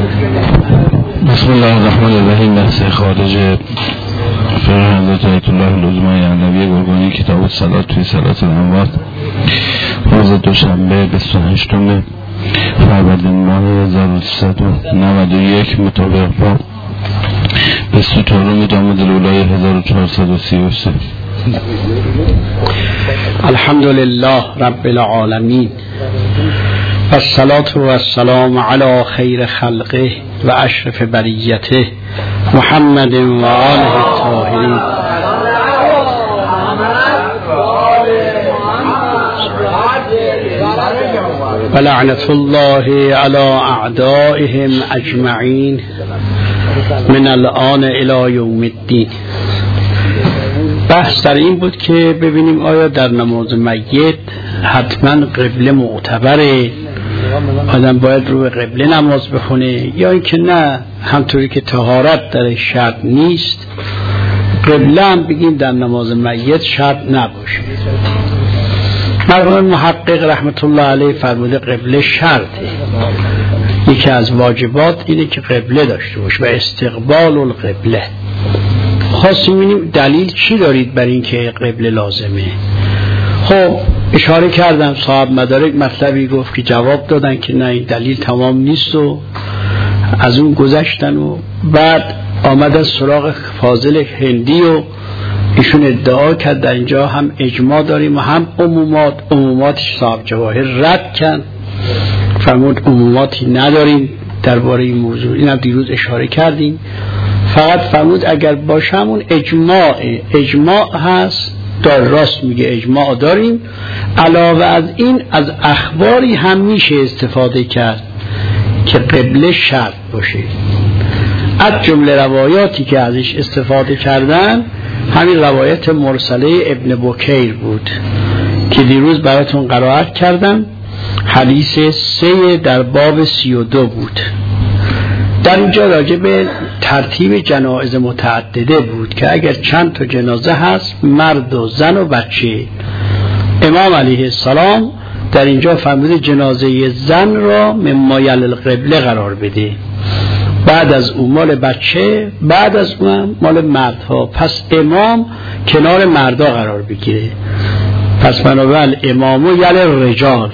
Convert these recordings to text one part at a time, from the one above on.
بسم الله الرحمن الرحیم. بحث خارج فقه حضرت آیت الله العظمای علوی گرگانی کتاب الصلات توی صلات الاموات روز دوشنبه 28 فروردین ماه 1391 مطابق با 24 جمادی الاولی 1433. الحمد لله رب العالمین و الصلاة و السلام علی خیر خلقه و اشرف بریته محمد و آله الطاهرین. و لعنت الله علی اعدائهم اجمعین من الان الی یوم الدین. بحث در این بود که ببینیم آیا در نماز میت حتما قبله معتبره، آدم باید رو به قبله نماز بخونه، یا اینکه نه همطوری که طهارت در شرط نیست قبله هم بگیم در نماز میت شرط نباشه. مرحوم محقق رحمت الله علیه فرموده قبله شرطه، یکی از واجبات اینه که قبله داشته باشه و استقبال القبله. خواستیم ببینیم دلیل چی دارید بر این که قبله لازمه. خب اشاره کردم صاحب مدارک مطلبی گفت که جواب دادن که نه این دلیل تمام نیست و از اون گذشتن و بعد آمد از سراغ فاضل هندی و ایشون ادعا کرد در اینجا هم اجماع داریم و هم عموماتش صاحب جواهر رد کن، فرمود عموماتی نداریم درباره این موضوع. این هم دیروز اشاره کردیم، فقط فرمود اگر باشه همون اجماع هست، دار راست میگه اجماع داریم. علاوه از این از اخباری هم میشه استفاده کرد که قبله شرط باشه. از جمله روایاتی که ازش استفاده کردن همین روایت مرسله ابن بکیر بود که دیروز براتون قرائت کردم، حدیث 3 در باب 32 بود. در اینجا راجع به ترتیب جنائز متعدده بود که اگر چند تا جنازه هست، مرد و زن و بچه، امام علیه السلام در اینجا فرموده جنازه زن را مما یلی القبله قرار بده، بعد از اون مال بچه، بعد از اون مال مردها. پس امام کنار مردا قرار بگیره. پس بنابراین امامو یلی الرجال،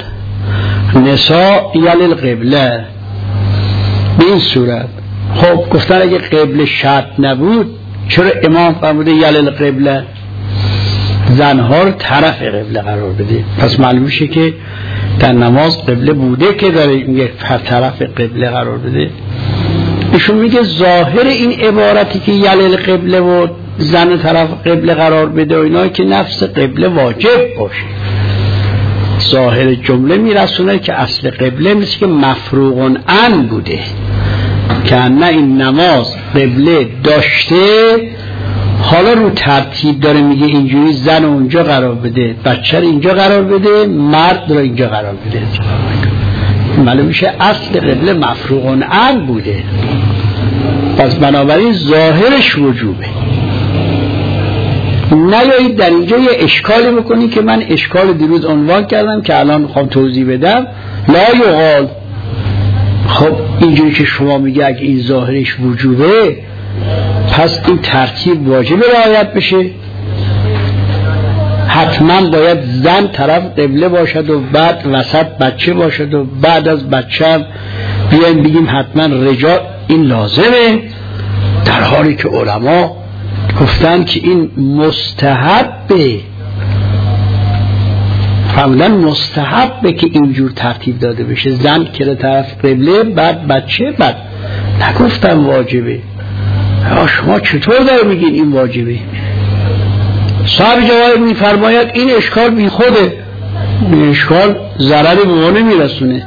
نساء یلی القبله. به این صورت خب گفتن اگه قبله شرط نبود چرا امام فرموده یلی القبله، زنها رو طرف قبله قرار بده؟ پس معلوم میشه که در نماز قبله بوده که داره میگه طرف قبله قرار بده. ایشون میگه ظاهر این عبارتی که یلی القبله و زن طرف قبله قرار بده و اینا که نفس قبله واجب باشه، ظاهر جمله میرسونه که اصل قبله مثل که مفروغ عن بوده، که نه این نماز قبله داشته، حالا رو ترتیب داره میگه اینجوری زن اونجا قرار بده، بچه رو اینجا قرار بده، مرد رو اینجا قرار بده. معلوم میشه اصل قبله مفروغ عن بوده، پس بنابراین ظاهرش وجوبه. نیایید در اینجا یه اشکالی بکنی که من اشکال دیروز عنوان کردم که الان میخوام توضیح بدم. لا یقال، خب اینجوری که شما میگه اگه این ظاهرش وجوبه پس این ترتیب واجب رعایت بشه، حتما باید زن طرف قبله باشد و بعد وسط بچه باشد و بعد از بچه هم بیایم بگیم حتما رجال. این لازمه، در حالی که علما گفتن که این مستحبه، فهمیدن مستحبه که اینجور ترتیب داده بشه، زن که طرف قبله بعد بچه، بعد نگفتن واجبه. شما چطور داره میگین این واجبه؟ صاحب جواهر میفرماید این اشکال بی خوده، این اشکال ضرری به ما نمیرسونه.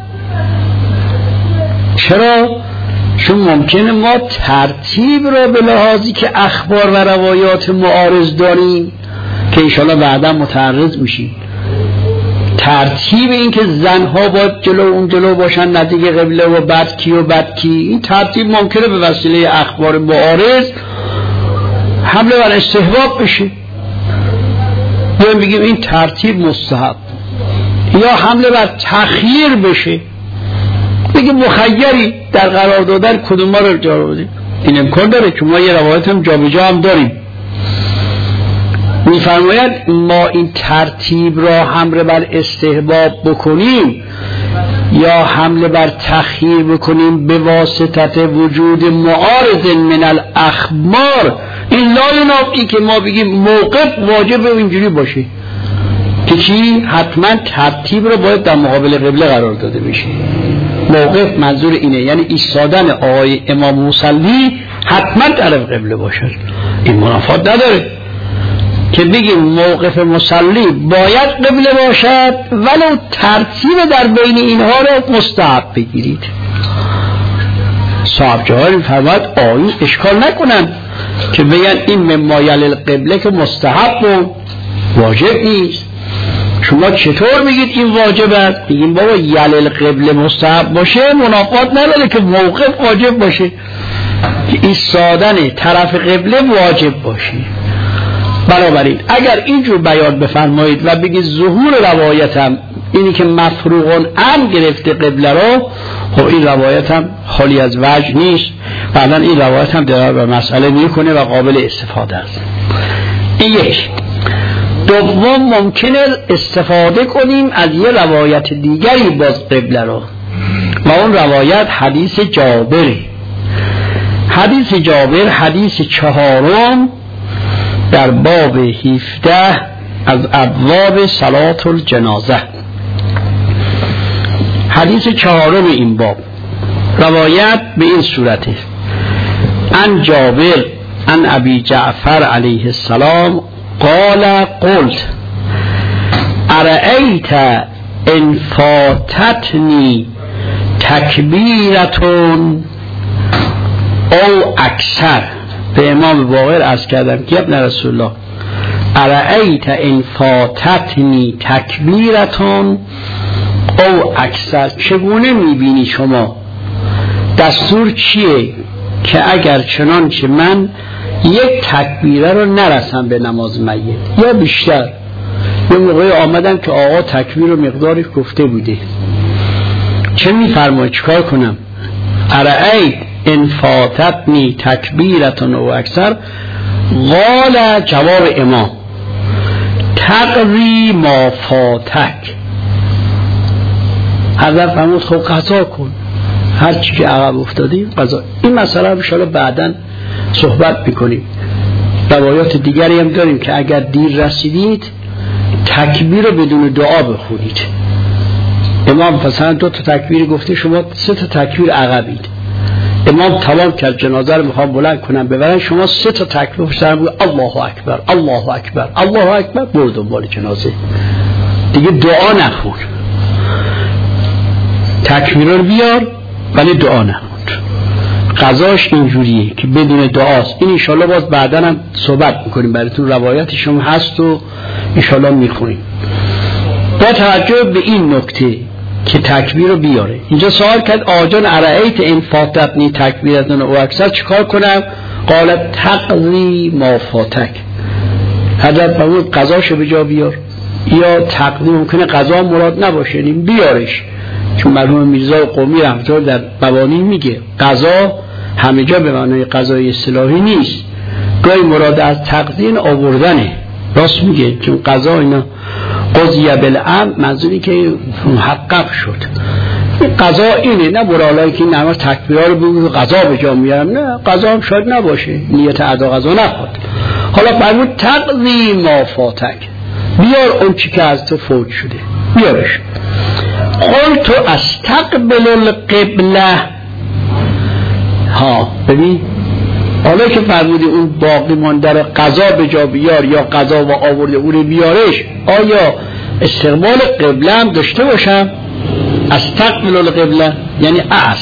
چرا؟ چون ممکنه ما ترتیب را به لحاظی که اخبار و روایات معارض داریم که انشاءالله بعدا متعرض میشیم، ترتیب این که زنها باید جلو باشن نزدیک قبله و بعد کی و بعد کی، این ترتیب ممکنه به وسیله اخبار معارض حمله بر استحباب بشه، یا بگیم این ترتیب مستحب، یا حمله بر تخییر بشه. بگه مخیری در قرار دادن کدوم ما رو جا بودیم. این امکان داره که ما یه روایت هم جابجا هم داریم. میفرماید ما این ترتیب را حمله بر استحباب بکنیم یا حمله بر تخییر بکنیم به واسطه وجود معارض من الاخبار، این لا که ما بگیم موقف واجب اینجوری باشه که چی؟ حتما ترتیب رو باید در مقابل قبله قرار داده بشه. موقف منظور اینه، یعنی ایستادن آقای امام مصلی حتما طرف قبله باشه. این منافات نداره که بگیم موقف مصلی باید قبله باشد ولو ترتیب در بین اینها رو مستحب بگیرید. صاحب جواب فرمود آیین اشکال نکنن که بگن این ممایل القبله که مستحب و واجب نیست. شما چطور میگید این واجب است؟ میگیم بابا یل القبله مستحب باشه منافات نداره که موقف واجب باشه، که ایستادن طرف قبله واجب باشه. بنابراین اگر اینجور بیان بفرمایید و بگید ظهور روایتم اینی که مفروغون ام گرفته قبله رو، خب این روایت هم خالی از وجه نیست، بعدا این روایت هم در به مسئله میکنه و قابل استفاده است. این یک. دوم ممکنه استفاده کنیم از یه روایت دیگری باز قبله رو و اون روایت حدیث جابر. حدیث جابر حدیث 4 در باب 17 از ابواب صلاة الجنازه. حدیث 4 این باب روایت به این صورته: عن جابر عن ابی جعفر علیه السلام قال قلت ارأیت ان فاتتنی تکبیرتون او اکثر. به امام باقر عرض کردم که ابن رسول الله ارأیت ان فاتتنی تکبیرتون او اکثر، چگونه میبینی شما دستور چیه که اگر چنانچه من یک تکبیره رو نرسم به نماز میت یا بیشتر. یه موقعی آمدن که آقا تکبیر رو مقداری گفته بوده، چه میفرماید چیکار کنم؟ ارأیت ان فاتتنی تکبیرتون او اکثر قال جواب امام تقضی ما فاتک. حضرت فرمود خب قضا کن هر چی که عقب افتادی قضا. این مسئله رو انشاءالله بعداً صحبت میکنیم. روایات دیگری هم داریم که اگر دیر رسیدید تکبیر رو بدون دعا بخونید. امام مثلا 2 تکبیر گفته، شما 3 تکبیر عقبید. امام تمام کرد جنازه رو میخوام بلند کنم ببرن، شما 3 تکبیر فرستن بود الله اکبر الله اکبر الله اکبر، برو دنبال جنازه دیگه دعا نخون. تکبیر رو بیار ولی دعا نخون. قضاش اینجوریه که بدون دعاست. این انشالله باز بعدا هم صحبت میکنیم، براتون روایتش هم هست و انشالله میخونیم. با توجه به این نکته که تکبیر رو بیاره، اینجا سوال کرد آجان ارأیت ان فاتتنی تکبیرتون او اکثر چیکار کنم؟ قالت تقضی ما فاتک. حضرت فرمود قضاشو به جا بیار. یا تقضی ممکنه قضا مراد نباشه، بیارش، چون مرحوم میرزا قمی رحمت الله در مبانی میگه قضا همه جا به معنای قضای اصطلاحی نیست، گاهی مراد از تقدیر آوردنه. راست میگه، چون قضا اینا قضیه بالامر منظوری که محقق شد. قضا اینه، نه برالایی که نماز تکبیرها رو بگو قضا به جا میارم، نه قضا هم شاید نباشه، نیت ادا قضا نخواد. حالا فرمود تقضی ما فاتک، بیار اون چی که از تو فوت شده بیارش. قلت استقبل القبله. ها ببین، حالا که فرمودی اون باقی مانده رو قضا به جا بیار یا قضا و آورده اون بیارش، آیا استقبال قبله هم داشته باشم؟ استقبل القبله یعنی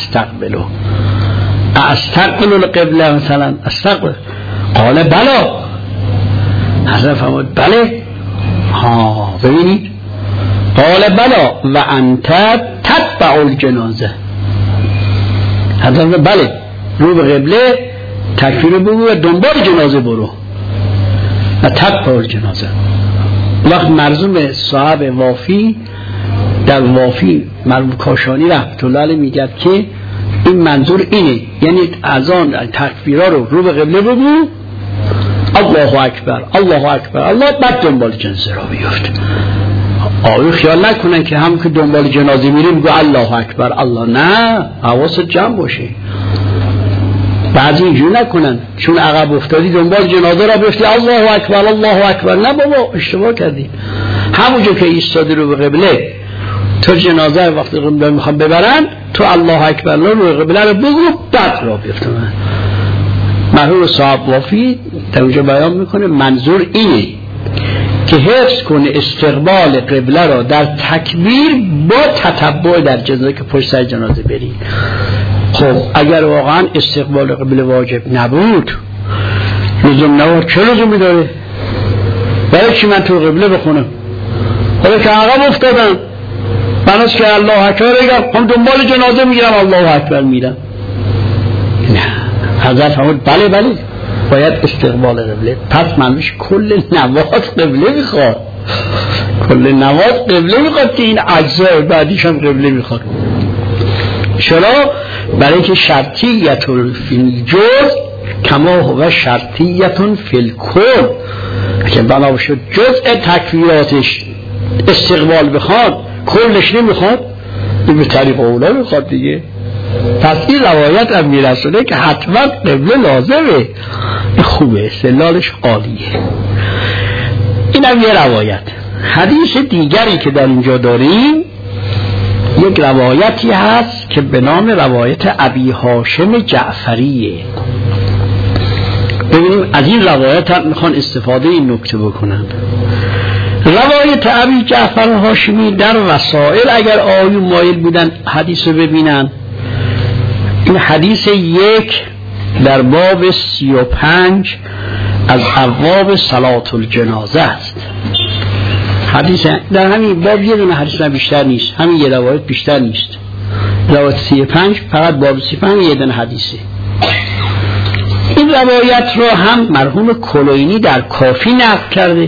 استقبل القبله مثلا استقبل. قال بلا. حضرت فرمود بله. ها ببینید، قال بلا و انت تتبع الجنازه. حضرت بله، رو به قبله تکبیر بگو و دنبال جنازه برو و تتبع الجنازه. وقت مرزوم صاحب وافی در وافی مرحوم کاشانی رحمت الله علیه میگه که این منظور اینه، یعنی از آن تکبیرها رو به قبله بگو، الله اکبر الله اکبر الله، بعد دنبال جنازه را بیفت. آیا خیال نکنن که هم که دنبال جنازه میریم بگو الله اکبر الله، نه، حواست جمع باشه. بعضی اینجور نکنن چون عقب افتادی دنبال جنازه را بیفتی الله اکبر الله اکبر، نه بابا اشتباه کردی. همونجا که ایستادی رو به قبله، تو جنازه وقتی قبله میخوام ببرن، تو الله اکبر رو قبله رو بگو، بعد را بیفتن. مرحوم صاحب وافی در اونجا بیان میکنه منظور اینه که حفظ کنه استقبال قبله را در تکبیر با تتبع در جنازه که پشت سر جنازه برید. خب اگر واقعا استقبال قبله واجب نبود، لزوم نبود، چه لزومی داره؟ برای چی من تو قبله بخونم؟ حالا که عقب افتادم بناست که الله اکبر بگم، هم دنبال جنازه میگیرم الله اکبر میرم. نه، حضرت فرمود بله باید استقبال قبله. پس منش کل نماز قبله میخواد، کل نماز قبله میخواد که این اجزای بعدیش هم قبله میخواد. چرا؟ برای که شرطیت فی الجز کما هو شرطیت فی الکل. که بنا شد جزء تکبیراتش استقبال بخواد، کلش نمیخواد، این به طریق اولا میخواد دیگه. پس این روایت هم میرسونه که حتما قبله لازمه. خوبه، استدلالش عالیه. این هم یه روایت. حدیث دیگری که در اینجا داریم یک روایتی هست که به نام روایت ابی هاشم جعفریه. ببینیم از این روایت هم میخوان استفاده این نکته بکنن. روایت ابی جعفر هاشمی در وسائل اگر آیون مایل بودن حدیث رو ببینن، این حدیث 1 در باب 35 از ابواب صلات الجنازه است. حدیث در همین باب یه دونه حدیث بیشتر نیست، همین یه روایت بیشتر نیست. روایت 35 فقط باب 35 یه دونه حدیثه. این روایت رو هم مرحوم کلینی در کافی نقل کرده،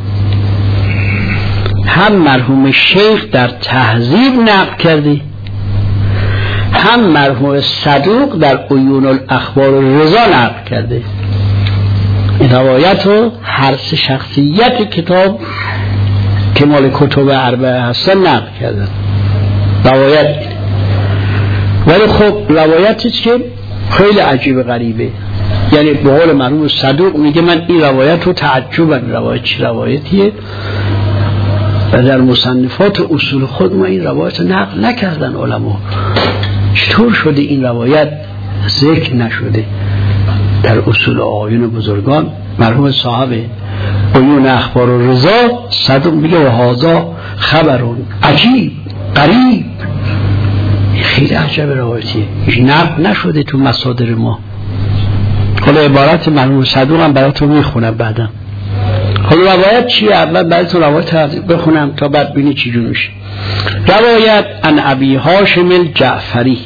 هم مرحوم شیخ در تهذیب نقل کرده، هم مرحوم صدوق در عیون الاخبار رضا نقل کرده. این روایت رو هر سه شخصیت کتاب که مال کتب اربعه هستن نقل کردن. روایت ولی خب روایتی که خیلی عجیب غریبه، یعنی به قول مرحوم صدوق میگه من این روایت رو تعجبم، روایت چی روایتیه؟ و در مصنفات اصول خود ما این روایت رو نقل نکردن علما. چطور شده این روایت ذکر نشده در اصول آیون بزرگان؟ مرحوم صاحب عیون اخبار و رضا صدوق میگه و هذا خبرون عجیب غریب. خیلی عجب روایتیه، نقل نشده تو مصادر ما. حالا عبارت مرحوم صدوق هم براتون میخونم بعدم. حالا روایت چیه؟ اول براتون روایت بخونم تا بعد ببینی چی جور میشه. روایت عن ابی هاشم الجعفری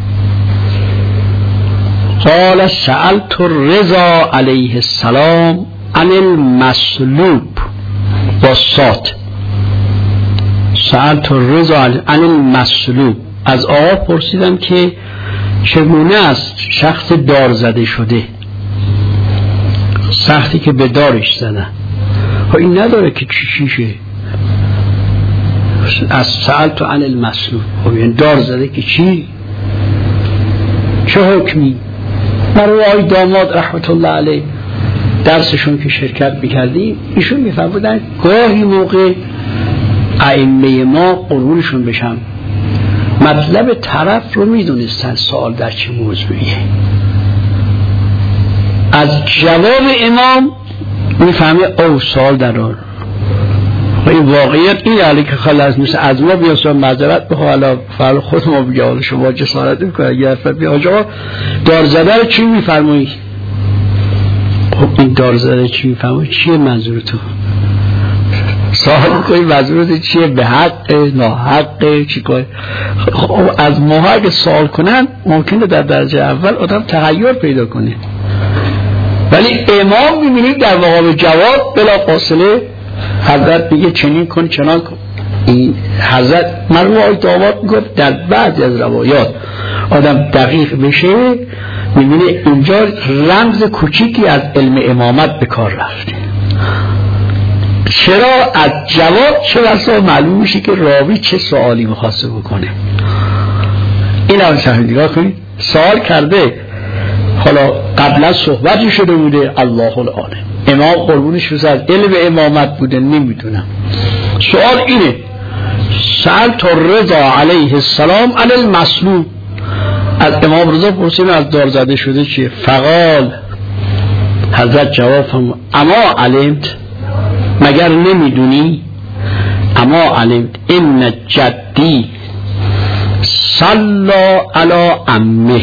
قال سألت الرضا علیه السلام عن المسلوب والصاد. سألت الرضا عن المسلوب، از آقا پرسیدم که چگونه است شخص دار زده شده، سختی که به دارش زدن. این نداره که چیشه. از سألت عن المسلوب، یعنی دار زده که چی، چه حکمی. برای آقای داماد رحمت الله علیه درسشون که شرکت میکردیم ایشون میفرمودن گاهی موقع ائمه ما قربونشون بشم مطلب طرف رو میدونستن سوال در چه موضوعیه، از جواب امام میفهمه او سوال در آن. و این واقعیت این علی که خلاص میشه از ما بیاسون معذرت بخواه، حالا فرال خود ما بگه شما جسارت میکنه اگر فرمی آجا دار زده رو چی میفرمایی؟ خب این دار زده چی میفرمایی؟ چیه منظور تو؟ سوال میکنی منظورت چیه؟ به حق ناحق چی کنی؟ خب از ما اگه سوال کنن ممکنه در درجه اول آدم تغییر پیدا کنه، ولی امام میبینید در واقع جواب بلا فاصله حضرت میگه چنین کن چنان کن. این حضرت مرحوم آقای داماد میگفت در بعضی از روایات آدم دقیق بشه میبینه اینجا رمز کوچیکی از علم امامت به کار رفته. چرا؟ از جواب چه بسا معلوم میشه که راوی چه سوالی میخواسته بکنه. این هم صحیح نگاه کنید، سوال کرده، حالا قبلا صحبتی شده بوده، الله العالم، امام قربونش روز از علم امامت بوده نمیدونم. سوال اینه، سألت الرضا علیه السلام علی المسلوب، از امام رضا پرسیدم از دار زده شده چیه؟ فقال، حضرت جواب فرمود اما علمت، مگر نمیدونی؟ اما علمت ان جدی صلی علی عمه،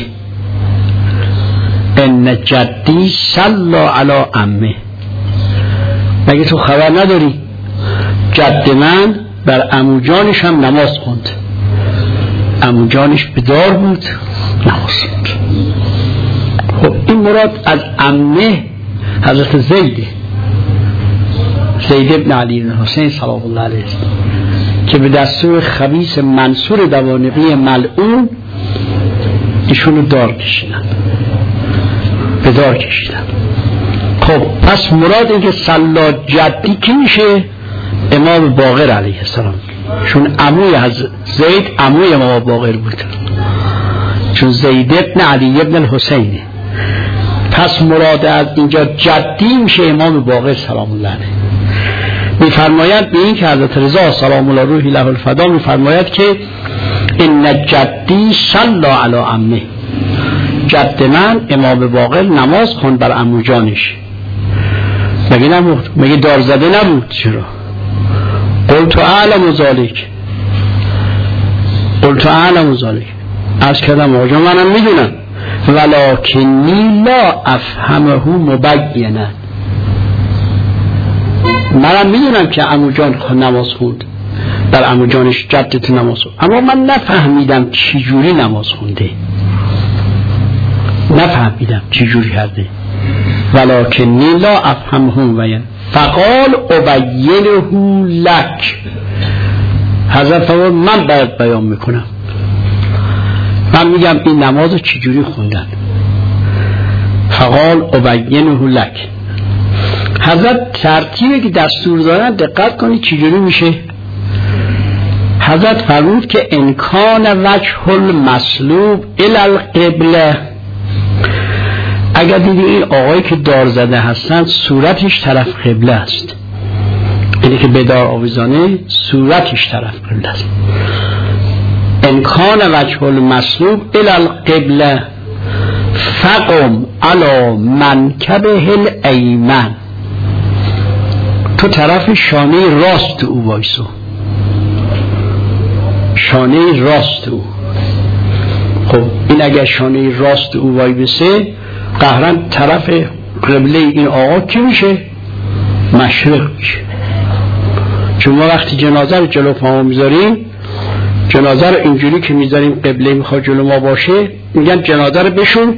ان جدی صلی علی عمه، مگه تو خبر نداری جد من بر عموجانش هم نماز خوند، عموجانش بدار بود نماز خوند. خب این مراد از عمه حضرت زید ابن علی بن حسین سلام الله علیه که به دستور خبیث منصور دوانقی ملعون ایشونو دار کشیدن، به دار کشیدن. خب پس مراد این که صلا جدی کی میشه؟ امام باقر علیه السلام، چون عموی زید عموی امام باقر بود، چون زید ابن علی ابن الحسینه. پس مراد از اینجا جدی میشه امام باقر سلام الله علیه. میفرماید به این که حضرت رضا سلام الله روحی له الفدا میفرماید که ان جدی صلی علی عمه، جد من امام باقر نماز خوند بر عمو جانش. مگه نبود؟ مگه دار زده نبود؟ چرا؟ قلت اعلم ذلک، قلت اعلم ذلک، عرض کردم آقا منم میدونم، ولکنی لا افهمه مبینا، منم میدونم که عمو جان نماز خوند بر عمو جانش جدت نماز خوند، اما من نفهمیدم چی جوری نماز خونده، نفهمیدم چی جوری کرده. ولکنی لا افهمه مبینا فقال ابینه لک، حضرت فرمود من باید بیان میکنم، من میگم این نماز رو چجوری خوندن. فقال ابینه لک، حضرت ترتیبی که دستور دارن دقت کنید چجوری میشه. حضرت فرمود که امکان وجه المسلوب الی القبله، اگر دیدی این آقایی که دار زده هستن صورتش طرف قبله است، اینی که به دار آویزانه صورتش طرف قبله است. امکان وجه المسلوب الی القبله فقم علی منکبه الایمن، تو طرف شانه راست او وایسو، شانه راست او. خب این اگر شانه راست او وای بسه قهرن طرف قبله این آقا کی میشه؟ مشرق میشه. چون ما وقتی جنازه رو جلو پا میذاریم، جنازه رو اینجوری که میذاریم قبله میخواد جلو ما باشه، میگن جنازه رو بشون،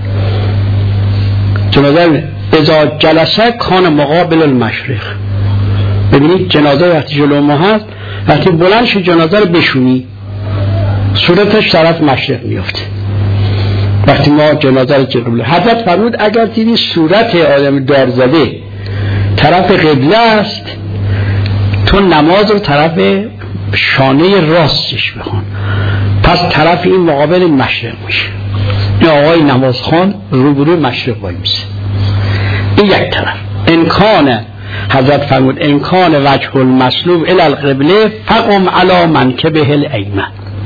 جنازه رو اذا جلسه کان مقابل المشرق. ببینید جنازه وقتی جلو ما هست، وقتی بلند شد جنازه رو بشونی صورتش طرف مشرق میفته. وقتی ما جنازه رو قبله، حضرت فرمود اگر دیدی صورت آدم دار زده طرف قبله است، تو نماز رو طرف شانه راستش بخون، پس طرف این مقابل مشرق میشه. این آقای نماز خوان روبرو مشرق وای میشه. این یک طرف. امکان، حضرت فرمود امکان وجه المسلوب الی القبله فقم علی منکبه الایمن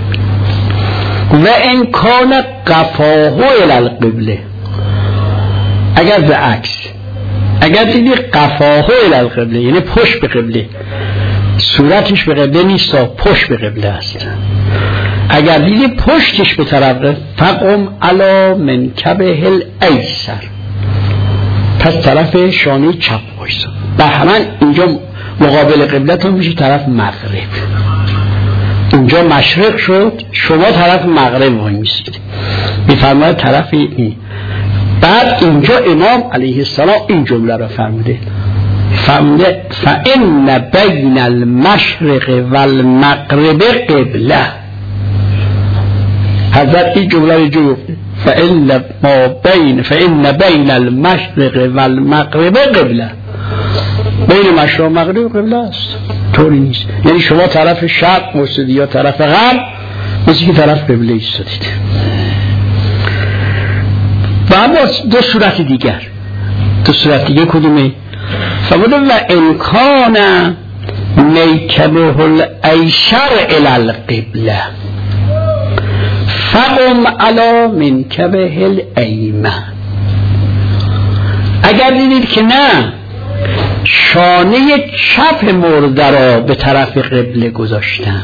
و امکان قفاه الی القبله، اگر به عکس، اگر دیدی قفاه الی القبله یعنی پشت به قبله، صورتش به قبله نیست، پشت به قبله است، اگر دیدی پشتش به طرف فقم علی منکبه الایسر، پس طرف شانه چپ وایسا. بهمن اینجا مقابل قبلتون میشه طرف مغرب، اینجا مشرق شد، شما طرف مغرب وای میسید، میفرماید طرف این. بعد اینجا امام علیه السلام این جمله را فرموده فإن بین المشرق والمغرب قبله. حضرت این جمله رو جو فإن بین المشرق والمغرب قبله، بین مشرق و مغرب قبله است، طوری نیست. یعنی شما طرف شرق وایسادید یا طرف غرب، مثل که طرف قبله ایستادید. و اما دو صورت دیگر، کدومه؟ فرموده و امکان میکبه الایسر الی القبله فقم علی منکبه الایمن. اگر دیدید که نه، شانه چپ مرده را به طرف قبله گذاشتن،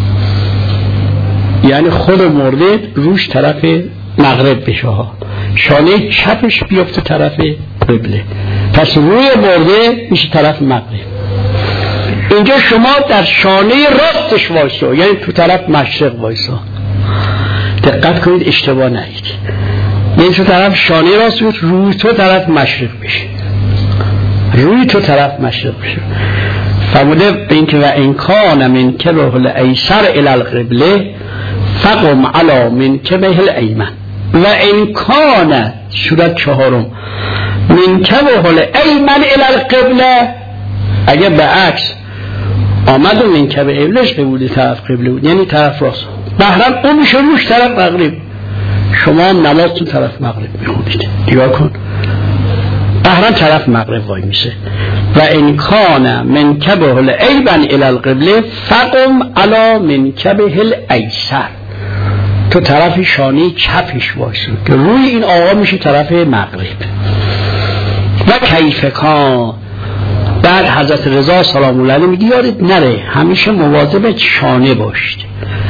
یعنی خود مرده روش طرف مغرب بشه ها، شانه چپش بیفته طرف قبله، پس روی مرده میشه طرف مغرب. اینجا شما در شانه راستش وایسا، یعنی تو طرف مشرق وایسا. دقت کنید اشتباه نرید، یعنی تو طرف شانه راست بود، روی تو طرف مشرق بشه، فرموده به اینکه و انکان منکبه الایسر الی القبله فقم علی منکبه الایمن. و انکان صورت چهارم منکبه الایمن الی القبله، اگه به عکس آمد و منکبه قبلش بوده طرف قبله بود، یعنی طرف راست، بهرم اون میشه روش طرف مغرب، شما هم نماز تو طرف مغرب میخونید، نگاه کن، بهرم طرف مغرب وای میشه. و انکان منکبه الایمن الی القبله فقم علی منکبه الایسر، تو طرف شانه چپش وایسو که روی این آقا میشه طرف مغرب. و کیف کان، بعد حضرت رضا سلام الله علیه میگه یادت نره همیشه مواظب شانه باشید،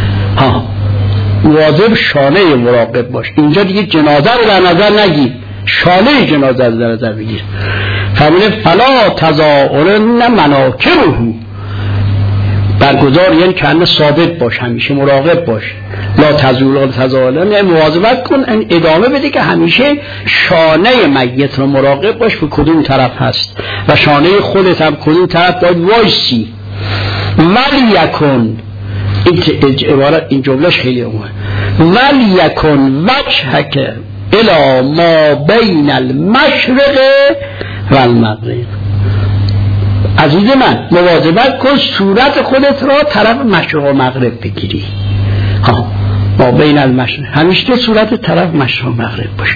مواظب شانه مراقب باش. اینجا دیگه جنازه رو در نظر نگیر، شانه جنازه رو در نظر بگیر. فرموده فلا تزاولن مناکره، برگزار یعنی که ثابت باش، همیشه مراقب باش. لا تزاولن، مواظبت کن، ادامه بده که همیشه شانه میت رو مراقب باش به کدوم طرف هست و شانه خودت هم کدوم طرف باید وایسی. ولیکن، این جملهش خیلی عمومه، ولیکن وجهک الی ما بین المشرق و المغرب. عزیز من مواظبت کن صورت خودت را طرف مشرق و مغرب بگیری، ما بین المشرق، همیشه صورت طرف مشرق و مغرب باشه.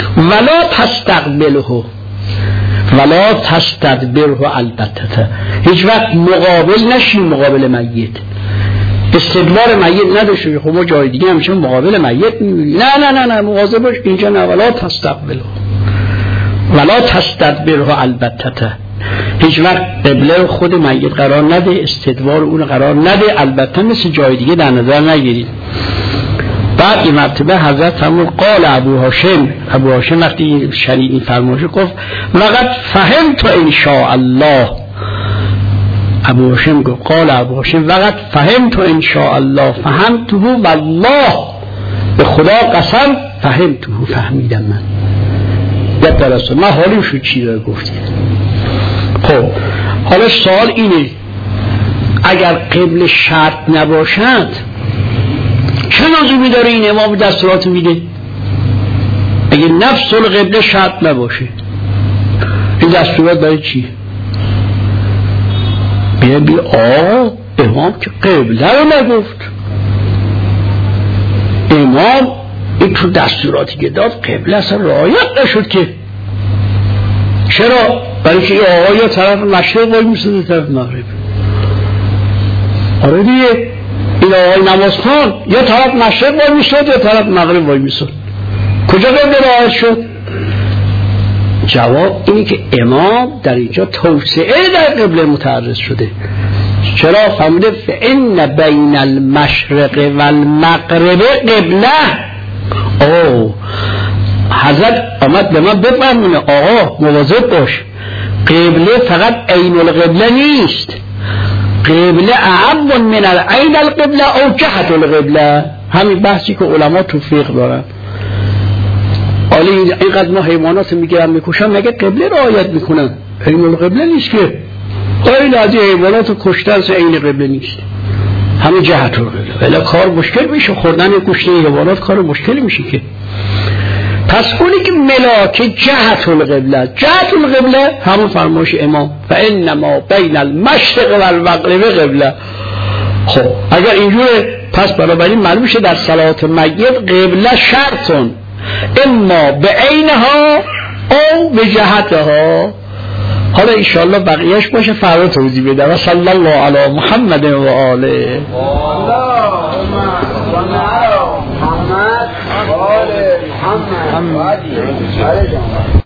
ولا تستدبره البته، هیچ وقت مقابل نشی، مقابل میت استدبار میت نداشته. خب ما جای دیگه همیشه مقابل میت میبینی، نه مواظب باش اینجا نه. ولا تستدبره البته، هیچ وقت قبله خود میت قرار نده، استدبار اون قرار نده، البته مثل جای دیگه در نظر نگیرید. بعد این مرتبه حضرت همون قال ابو هاشم وقتی شنید این فرمایش گفت لقد فهمت ان شاء الله. ابو هاشم گفت قال ابو هاشم لقد فهمت ان شاء الله فهمته والله، به خدا قسم فهمته، فهمیدم من. یا درست من حالیم شد چی داره گفتی. خب حالا سوال اینه اگر قبل شرط نباشد چه لزومی داره این امام دستورات میده؟ اگه نفس القبله شرط نباشه این دستورات برای چی؟ بیا امام که قبله رو نگفت، امام این تو دستوراتی که داد قبله اصلا رعایت نشد که. چرا؟ برای که آقا یا طرف مشرق وای میسته طرف مغرب. آره دیگه این آقای نمازخوان یا طرف مشرق وای میسته یا طرف مغرب وای میسته، کجا قبله رعایت شد؟ جواب اینه که امام در اینجا توسعه در قبله متعرض شده. چرا؟ فرموده فإن بین المشرق والمغرب قبله. حضرت آمد به من بفرمونه آقا مواظب باش، قبله فقط عین القبله نیست، قبله اعم من العین القبله او جهت القبله. همین بحثی که علما تو فقه دارن. حالا اینقدر ما حیوانات میگیرن میکشن مگه قبله رعایت میکنن؟ عین القبله نیست که این از حیوانات کشته از عین قبله نیست، همین جهت القبله. ولی کار مشکل میشه، خوردن کشته حیوانات کار مشکلی میشه که. پس اونی که ملاک جهت القبله، جهت القبله همون فرمایش امام فانما بین المشرق والمغرب قبله. خب اگر اینجوره پس بنابراین معلوم میشه در صلات میت قبله شرطون اما به عینها او به جهتها. حالا انشاءالله بقیهش باشه فردا توضیح بده. و صلی الله علی محمد و آله. محمد